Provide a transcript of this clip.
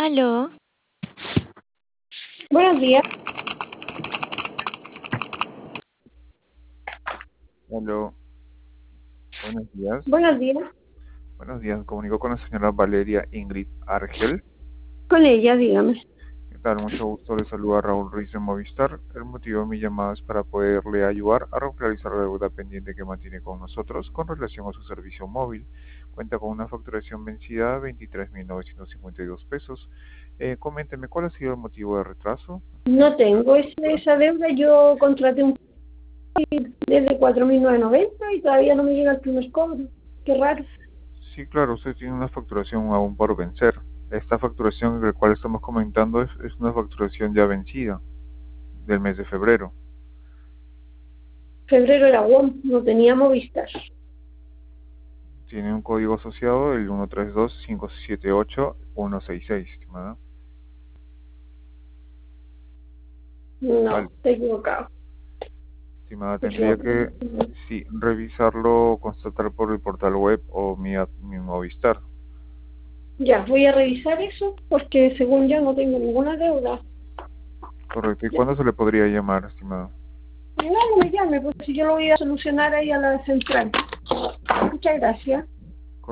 Aló, Buenos días. Hola, buenos días. Buenos días. Buenos días, comunico con la señora Valeria Ingrid Argel. Con ella, dígame. ¿Qué tal? Mucho gusto, le saluda Raúl Ruiz de Movistar. El motivo de mi llamada es para poderle ayudar a regularizar la deuda pendiente que mantiene con nosotros con relación a su servicio móvil. Cuenta con una facturación vencida de 23.952 pesos. Coménteme, ¿cuál ha sido el motivo de retraso? No tengo esa deuda. Yo contraté un desde 4.990 y todavía no me llega el primer cobro. Qué raro. Sí, claro, usted tiene una facturación aún por vencer. Esta facturación de la cual estamos comentando es una facturación ya vencida del mes de febrero. Febrero era WOM, no tenía Movistar. Tiene un código asociado, el 132-578-166, estimada. No, Vale, estoy equivocado. estimada, tendría Equivocado. que, sí, revisarlo, constatar por el portal web o mi Movistar. Ya, voy a revisar eso porque según yo no tengo ninguna deuda. Correcto. ¿Y cuándo se le podría llamar, estimada? No, no me llame, porque si yo lo voy a solucionar ahí a la central. Muchas gracias.